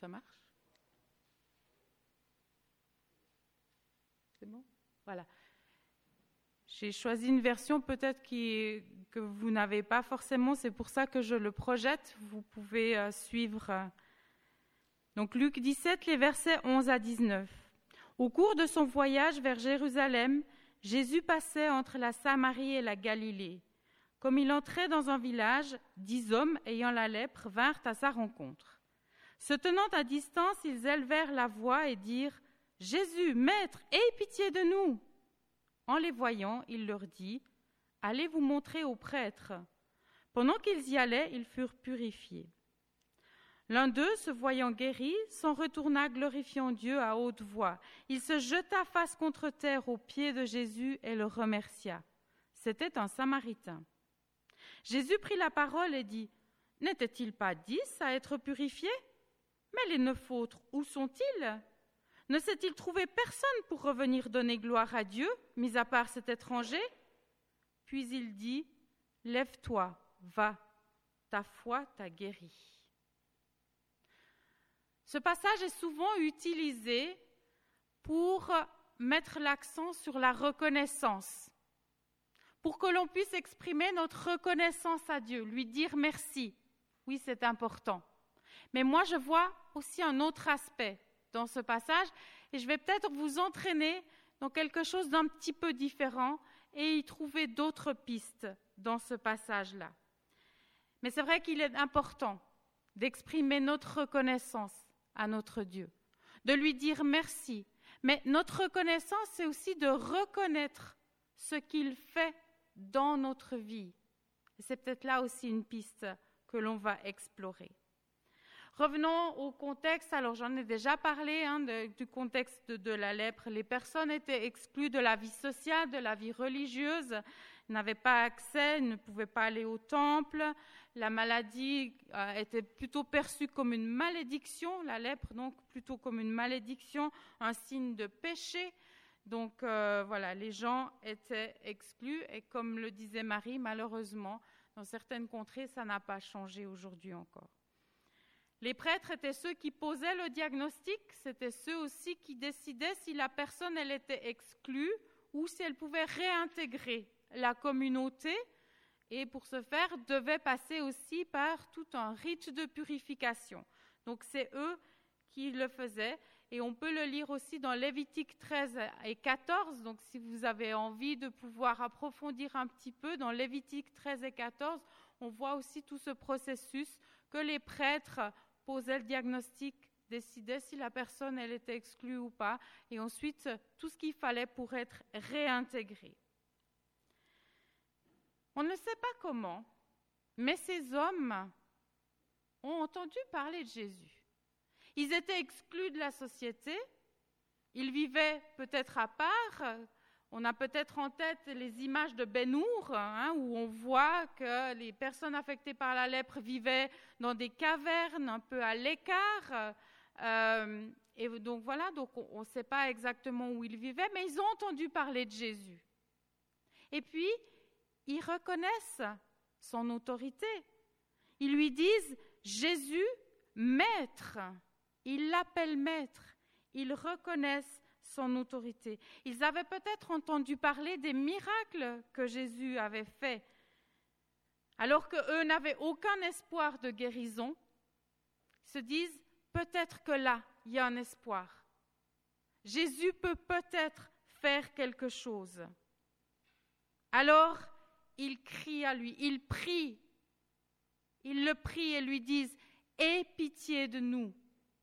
Ça marche? C'est bon? Voilà. J'ai choisi une version peut-être que vous n'avez pas forcément, c'est pour ça que je le projette, vous pouvez suivre. Donc Luc 17, les versets 11 à 19. Au cours de son voyage vers Jérusalem, Jésus passait entre la Samarie et la Galilée. Comme il entrait dans un village, 10 hommes ayant la lèpre vinrent à sa rencontre. Se tenant à distance, ils élevèrent la voix et dirent « Jésus, Maître, aie pitié de nous !» En les voyant, il leur dit « Allez vous montrer aux prêtres. » Pendant qu'ils y allaient, ils furent purifiés. L'un d'eux, se voyant guéri, s'en retourna glorifiant Dieu à haute voix. Il se jeta face contre terre aux pieds de Jésus et le remercia. C'était un Samaritain. Jésus prit la parole et dit « N'étaient-ils pas 10 à être purifiés? Mais les 9 autres, où sont-ils? Ne s'est-il trouvé personne pour revenir donner gloire à Dieu, mis à part cet étranger? » Puis il dit « Lève-toi, va, ta foi t'a guéri. » Ce passage est souvent utilisé pour mettre l'accent sur la reconnaissance, pour que l'on puisse exprimer notre reconnaissance à Dieu, lui dire merci. Oui, c'est important. Mais moi, je vois aussi un autre aspect dans ce passage et je vais peut-être vous entraîner dans quelque chose d'un petit peu différent et y trouver d'autres pistes dans ce passage-là. Mais c'est vrai qu'il est important d'exprimer notre reconnaissance à notre Dieu, de lui dire merci. Mais notre reconnaissance, c'est aussi de reconnaître ce qu'il fait dans notre vie. Et c'est peut-être là aussi une piste que l'on va explorer. Revenons au contexte. Alors, j'en ai déjà parlé du contexte de la lèpre. Les personnes étaient exclues de la vie sociale, de la vie religieuse, n'avaient pas accès, ne pouvaient pas aller au temple. La maladie était plutôt perçue comme une malédiction, la lèpre donc plutôt comme une malédiction, un signe de péché. Donc voilà, les gens étaient exclus et comme le disait Marie, malheureusement, dans certaines contrées, ça n'a pas changé aujourd'hui encore. Les prêtres étaient ceux qui posaient le diagnostic, c'était ceux aussi qui décidaient si la personne elle était exclue ou si elle pouvait réintégrer la communauté et pour ce faire devait passer aussi par tout un rite de purification. Donc c'est eux qui le faisaient et on peut le lire aussi dans Lévitique 13 et 14. Donc si vous avez envie de pouvoir approfondir un petit peu dans Lévitique 13 et 14, on voit aussi tout ce processus que les prêtres posaient le diagnostic, décidaient si la personne elle était exclue ou pas et ensuite tout ce qu'il fallait pour être réintégré. On ne sait pas comment, mais ces hommes ont entendu parler de Jésus. Ils étaient exclus de la société, ils vivaient peut-être à part. On a peut-être en tête les images de Ben-Hur, où on voit que les personnes affectées par la lèpre vivaient dans des cavernes un peu à l'écart. Et donc voilà, donc on ne sait pas exactement où ils vivaient, mais ils ont entendu parler de Jésus. Et puis, ils reconnaissent son autorité. Ils lui disent « Jésus, Maître ». Ils l'appellent Maître. Ils reconnaissent son autorité. Ils avaient peut-être entendu parler des miracles que Jésus avait faits. Alors qu'eux n'avaient aucun espoir de guérison, ils se disent peut-être que là, il y a un espoir. Jésus peut peut-être faire quelque chose. Alors, ils crient à lui, ils prient. Ils le prient et lui disent « Aie pitié de nous ».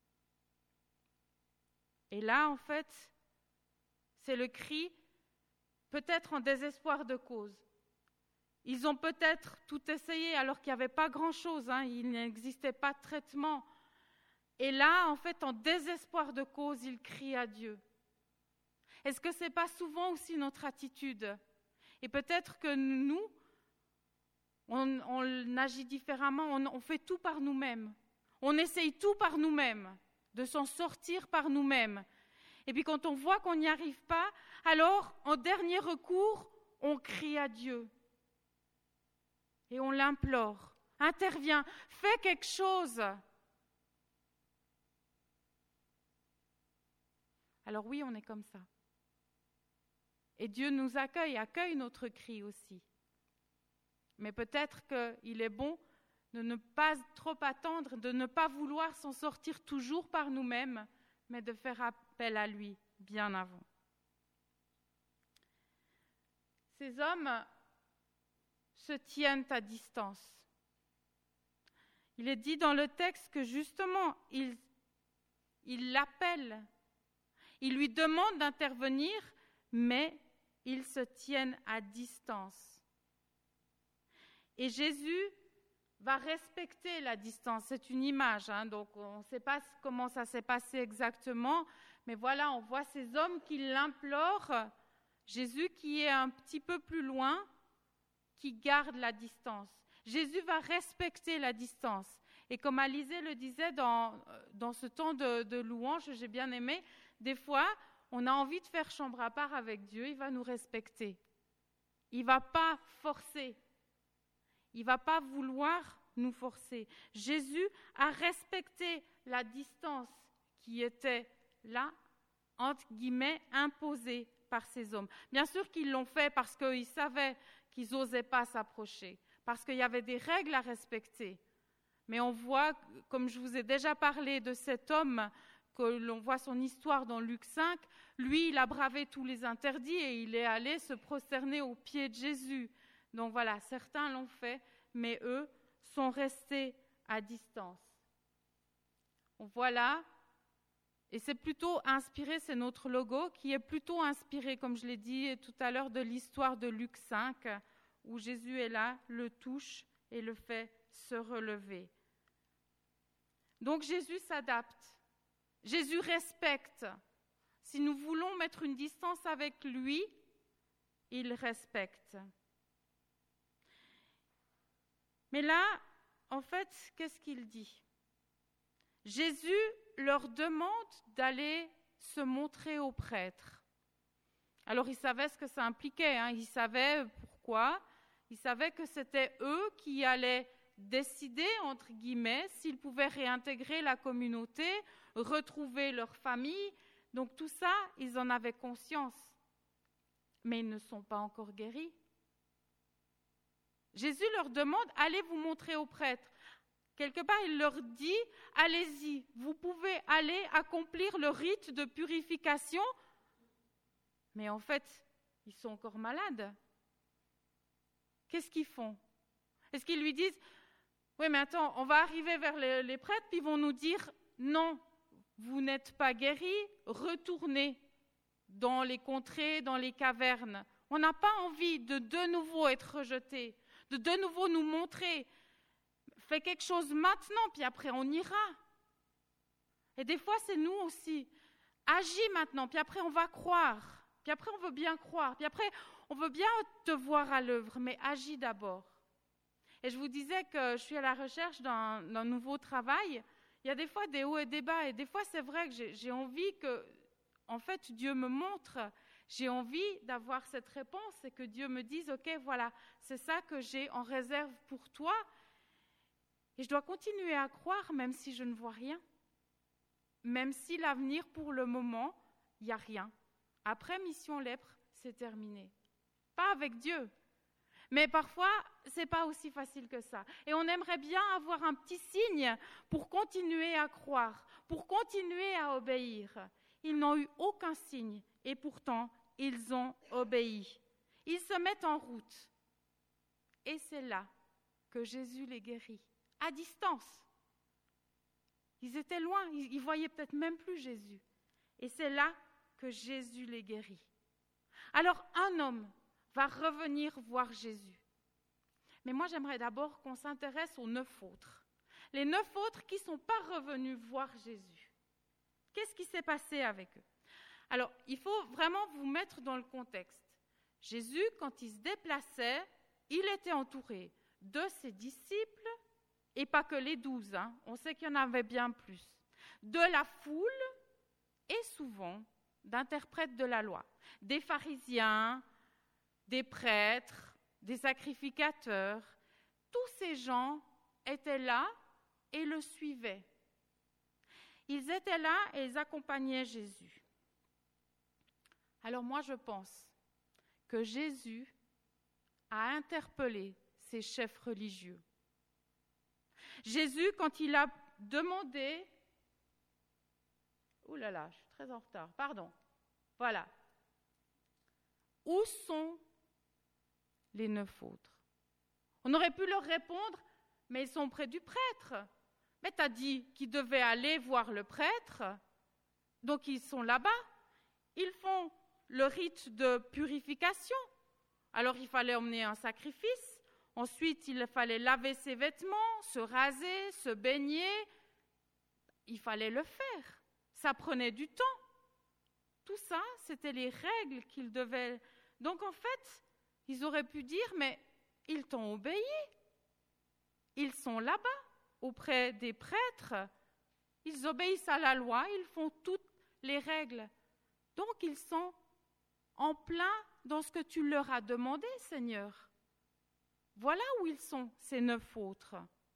Et là, en fait, c'est le cri, peut-être en désespoir de cause. Ils ont peut-être tout essayé alors qu'il n'y avait pas grand-chose, il n'existait pas de traitement. Et là, en fait, en désespoir de cause, ils crient à Dieu. Est-ce que ce n'est pas souvent aussi notre attitude? Et peut-être que nous, on agit différemment, on fait tout par nous-mêmes. On essaye tout par nous-mêmes, de s'en sortir par nous-mêmes. Et puis quand on voit qu'on n'y arrive pas, alors en dernier recours, on crie à Dieu. Et on l'implore. Interviens, fais quelque chose. alors oui, on est comme ça. Et Dieu nous accueille notre cri aussi. Mais peut-être qu'il est bon de ne pas trop attendre, de ne pas vouloir s'en sortir toujours par nous-mêmes, mais de faire appel à lui bien avant. Ces hommes se tiennent à distance. Il est dit dans le texte que justement, ils l'appellent, ils lui demandent d'intervenir, mais ils se tiennent à distance. Et Jésus va respecter la distance. C'est une image, donc on ne sait pas comment ça s'est passé exactement, mais voilà, on voit ces hommes qui l'implorent, Jésus qui est un petit peu plus loin, qui garde la distance. Jésus va respecter la distance. Et comme Alizé le disait dans ce temps de louange, j'ai bien aimé, des fois, on a envie de faire chambre à part avec Dieu, il va nous respecter. Il ne va pas forcer. Il ne va pas vouloir nous forcer. Jésus a respecté la distance qui était là, entre guillemets, imposée par ces hommes. Bien sûr qu'ils l'ont fait parce qu'ils savaient qu'ils n'osaient pas s'approcher, parce qu'il y avait des règles à respecter. Mais on voit, comme je vous ai déjà parlé de cet homme, que l'on voit son histoire dans Luc 5, lui, il a bravé tous les interdits et il est allé se prosterner aux pieds de Jésus. Donc voilà, certains l'ont fait, mais eux sont restés à distance. Voilà, et c'est plutôt inspiré, c'est notre logo, qui est plutôt inspiré, comme je l'ai dit tout à l'heure, de l'histoire de Luc 5, où Jésus est là, le touche et le fait se relever. Donc Jésus s'adapte, Jésus respecte. Si nous voulons mettre une distance avec lui, il respecte. Mais là, en fait, qu'est-ce qu'il dit ? Jésus leur demande d'aller se montrer aux prêtres. Alors, il savait ce que ça impliquait, il savait pourquoi, il savait que c'était eux qui allaient décider, entre guillemets, s'ils pouvaient réintégrer la communauté, retrouver leur famille. Donc tout ça, ils en avaient conscience. Mais ils ne sont pas encore guéris. Jésus leur demande, allez vous montrer aux prêtres. Quelque part, il leur dit, allez-y, vous pouvez aller accomplir le rite de purification. Mais en fait, ils sont encore malades. Qu'est-ce qu'ils font ? Est-ce qu'ils lui disent, oui, mais attends, on va arriver vers les prêtres, puis ils vont nous dire, non, vous n'êtes pas guéris, retournez dans les contrées, dans les cavernes. On n'a pas envie de nouveau être rejetés, de nouveau nous montrer. Fais quelque chose maintenant, puis après on ira. Et des fois, c'est nous aussi. Agis maintenant, puis après on va croire. Puis après, on veut bien croire. Puis après, on veut bien te voir à l'œuvre, mais agis d'abord. Et je vous disais que je suis à la recherche d'un nouveau travail. Il y a des fois des hauts et des bas. Et des fois, c'est vrai que j'ai envie que, en fait, Dieu me montre. J'ai envie d'avoir cette réponse et que Dieu me dise, OK, voilà, c'est ça que j'ai en réserve pour toi. Et je dois continuer à croire, même si je ne vois rien. Même si l'avenir, pour le moment, il n'y a rien. Après Mission Lèpre, c'est terminé. Pas avec Dieu. Mais parfois, ce n'est pas aussi facile que ça. Et on aimerait bien avoir un petit signe pour continuer à croire, pour continuer à obéir. Ils n'ont eu aucun signe et pourtant, ils ont obéi. Ils se mettent en route. Et c'est là que Jésus les guérit, à distance. Ils étaient loin, ils ne voyaient peut-être même plus Jésus. Et c'est là que Jésus les guérit. Alors, un homme va revenir voir Jésus. Mais moi, j'aimerais d'abord qu'on s'intéresse aux 9 autres. Les 9 autres qui ne sont pas revenus voir Jésus. Qu'est-ce qui s'est passé avec eux ? Alors, il faut vraiment vous mettre dans le contexte. Jésus, quand il se déplaçait, il était entouré de ses disciples, et pas que les 12, on sait qu'il y en avait bien plus, de la foule et souvent d'interprètes de la loi, des pharisiens, des prêtres, des sacrificateurs. Tous ces gens étaient là et le suivaient. Ils étaient là et ils accompagnaient Jésus. Alors moi, je pense que Jésus a interpellé ces chefs religieux. Jésus, quand il a demandé... Ouh là là, je suis très en retard, pardon. Voilà. Où sont les 9 autres? On aurait pu leur répondre, mais ils sont près du prêtre. Mais tu as dit qu'ils devaient aller voir le prêtre, donc ils sont là-bas. Ils font le rite de purification. Alors il fallait emmener un sacrifice. Ensuite, il fallait laver ses vêtements, se raser, se baigner. Il fallait le faire. Ça prenait du temps. Tout ça, c'était les règles qu'ils devaient... Donc en fait, ils auraient pu dire, mais ils t'ont obéi. Ils sont là-bas, auprès des prêtres. Ils obéissent à la loi, ils font toutes les règles. Donc ils sont en plein dans ce que tu leur as demandé, Seigneur. Voilà où ils sont, ces 9 autres.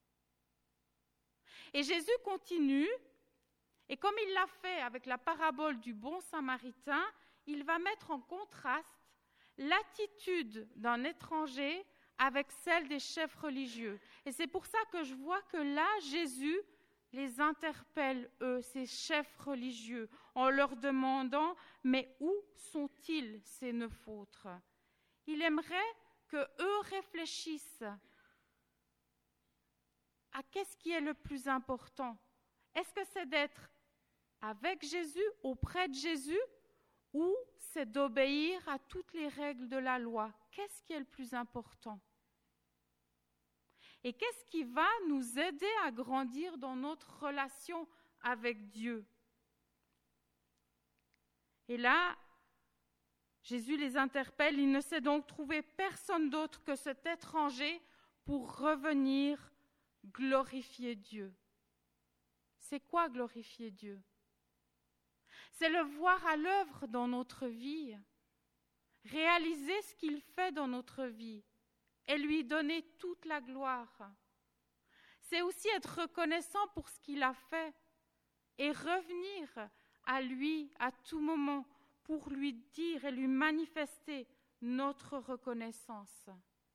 Et Jésus continue, et comme il l'a fait avec la parabole du bon samaritain, il va mettre en contraste l'attitude d'un étranger avec celle des chefs religieux. Et c'est pour ça que je vois que là, Jésus les interpelle, eux, ces chefs religieux, en leur demandant « Mais où sont-ils, ces 9 autres ?» Il aimerait qu'eux réfléchissent à qu'est-ce qui est le plus important. Est-ce que c'est d'être avec Jésus, auprès de Jésus, ou c'est d'obéir à toutes les règles de la loi? Qu'est-ce qui est le plus important? Et qu'est-ce qui va nous aider à grandir dans notre relation avec Dieu? Et là, Jésus les interpelle, il ne s'est donc trouvé personne d'autre que cet étranger pour revenir glorifier Dieu. C'est quoi glorifier Dieu? C'est le voir à l'œuvre dans notre vie, réaliser ce qu'il fait dans notre vie et lui donner toute la gloire. C'est aussi être reconnaissant pour ce qu'il a fait et revenir à lui à tout moment pour lui dire et lui manifester notre reconnaissance.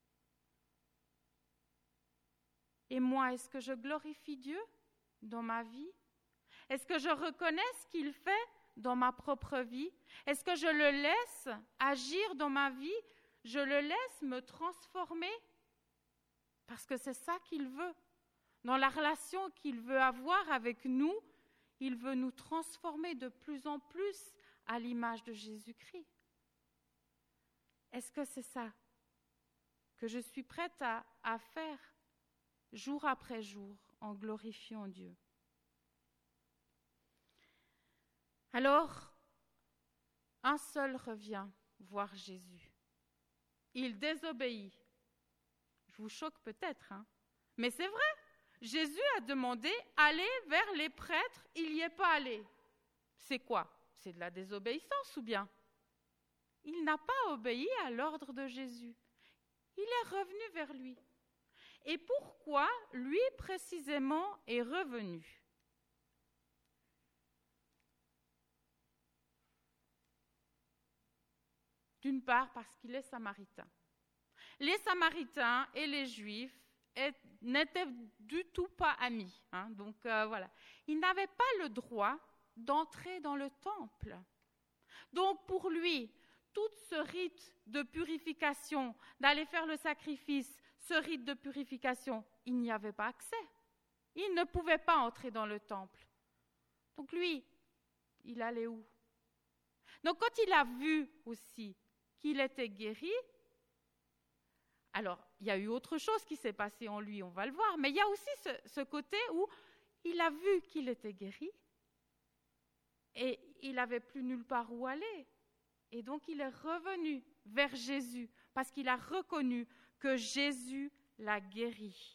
Et moi, est-ce que je glorifie Dieu dans ma vie? Est-ce que je reconnais ce qu'il fait dans ma propre vie? Est-ce que je le laisse agir dans ma vie? Je le laisse me transformer? Parce que c'est ça qu'il veut. Dans la relation qu'il veut avoir avec nous, il veut nous transformer de plus en plus à l'image de Jésus-Christ. Est-ce que c'est ça que je suis prête à faire jour après jour en glorifiant Dieu? Alors, un seul revient voir Jésus. Il désobéit. Je vous choque peut-être, mais c'est vrai. Jésus a demandé « Allez vers les prêtres », il n'y est pas allé. C'est quoi? C'est de la désobéissance ou bien? Il n'a pas obéi à l'ordre de Jésus. Il est revenu vers lui. Et pourquoi lui précisément est revenu? D'une part, parce qu'il est samaritain. Les Samaritains et les Juifs n'étaient du tout pas amis. Donc voilà. Ils n'avaient pas le droit d'entrer dans le temple. Donc pour lui, tout ce rite de purification, d'aller faire le sacrifice, ce rite de purification, il n'y avait pas accès. Il ne pouvait pas entrer dans le temple. Donc lui, il allait où? Donc quand il a vu aussi qu'il était guéri, alors il y a eu autre chose qui s'est passé en lui, on va le voir, mais il y a aussi ce côté où il a vu qu'il était guéri et il n'avait plus nulle part où aller. Et donc il est revenu vers Jésus parce qu'il a reconnu que Jésus l'a guéri.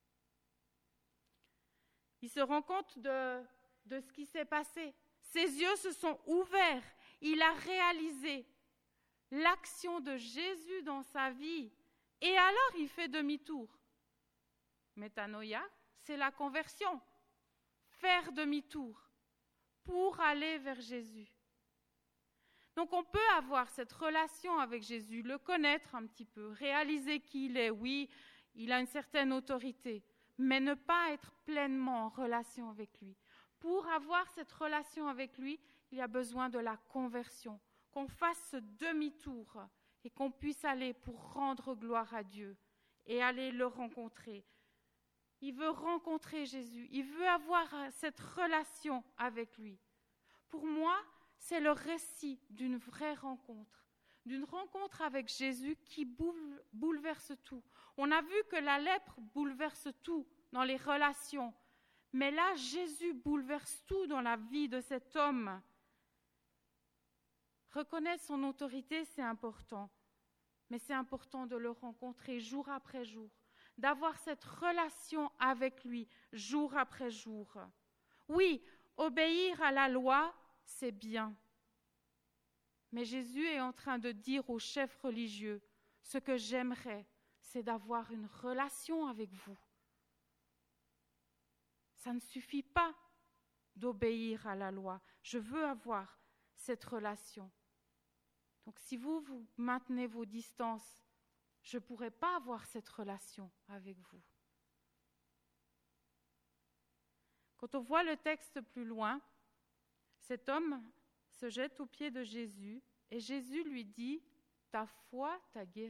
Il se rend compte de ce qui s'est passé. Ses yeux se sont ouverts. Il a réalisé l'action de Jésus dans sa vie. Et alors, il fait demi-tour. Métanoïa, c'est la conversion. Faire demi-tour pour aller vers Jésus. Donc on peut avoir cette relation avec Jésus, le connaître un petit peu, réaliser qui il est. Oui, il a une certaine autorité, mais ne pas être pleinement en relation avec lui. Pour avoir cette relation avec lui, il y a besoin de la conversion, qu'on fasse ce demi-tour et qu'on puisse aller pour rendre gloire à Dieu et aller le rencontrer. Il veut rencontrer Jésus, il veut avoir cette relation avec lui. Pour moi, c'est le récit d'une vraie rencontre avec Jésus qui bouleverse tout. On a vu que la lèpre bouleverse tout dans les relations, mais là, Jésus bouleverse tout dans la vie de cet homme. Reconnaître son autorité, c'est important, mais c'est important de le rencontrer jour après jour, d'avoir cette relation avec lui jour après jour. Oui, obéir à la loi, c'est bien. Mais Jésus est en train de dire aux chefs religieux, ce que j'aimerais, c'est d'avoir une relation avec vous. Ça ne suffit pas d'obéir à la loi. Je veux avoir cette relation. Donc si vous maintenez vos distances, je ne pourrai pas avoir cette relation avec vous. Quand on voit le texte plus loin, cet homme se jette aux pieds de Jésus et Jésus lui dit « Ta foi t'a guéri ».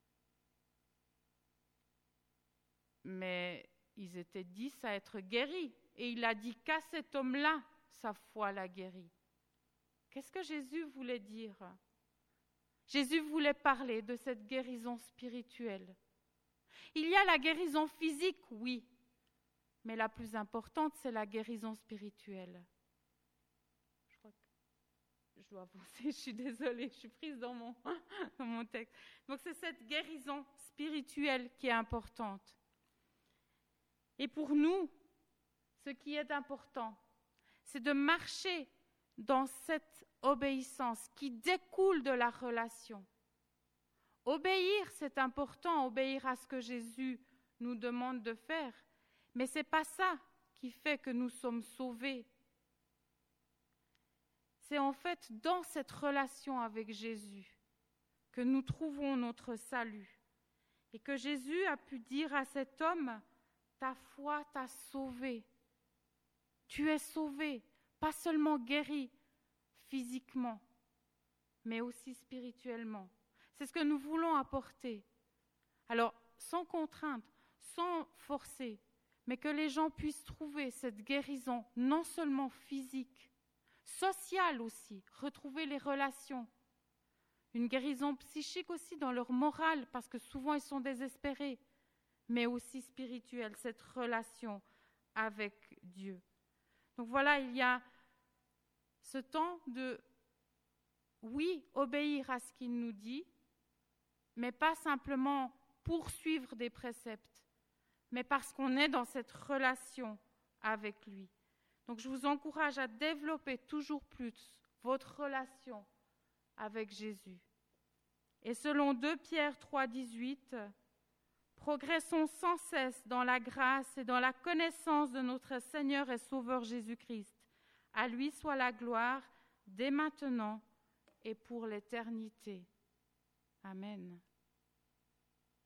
Mais ils étaient 10 à être guéris et il a dit qu'à cet homme-là, sa foi l'a guéri. Qu'est-ce que Jésus voulait dire ? Jésus voulait parler de cette guérison spirituelle. Il y a la guérison physique, oui, mais la plus importante, c'est la guérison spirituelle. Je crois que je dois avancer, je suis désolée, je suis prise dans mon texte. Donc c'est cette guérison spirituelle qui est importante. Et pour nous, ce qui est important, c'est de marcher dans cette obéissance qui découle de la relation. Obéir, c'est important, obéir à ce que Jésus nous demande de faire, mais ce n'est pas ça qui fait que nous sommes sauvés. C'est en fait dans cette relation avec Jésus que nous trouvons notre salut et que Jésus a pu dire à cet homme, ta foi t'a sauvé. Tu es sauvé, pas seulement guéri physiquement, mais aussi spirituellement. C'est ce que nous voulons apporter. Alors, sans contrainte, sans forcer, mais que les gens puissent trouver cette guérison, non seulement physique, sociale aussi, retrouver les relations. Une guérison psychique aussi dans leur morale, parce que souvent ils sont désespérés, mais aussi spirituelle, cette relation avec Dieu. Donc voilà, il y a ce temps de, oui, obéir à ce qu'il nous dit, mais pas simplement poursuivre des préceptes, mais parce qu'on est dans cette relation avec lui. Donc je vous encourage à développer toujours plus votre relation avec Jésus. Et selon 2 Pierre 3,18, progressons sans cesse dans la grâce et dans la connaissance de notre Seigneur et Sauveur Jésus-Christ. À lui soit la gloire dès maintenant et pour l'éternité. Amen.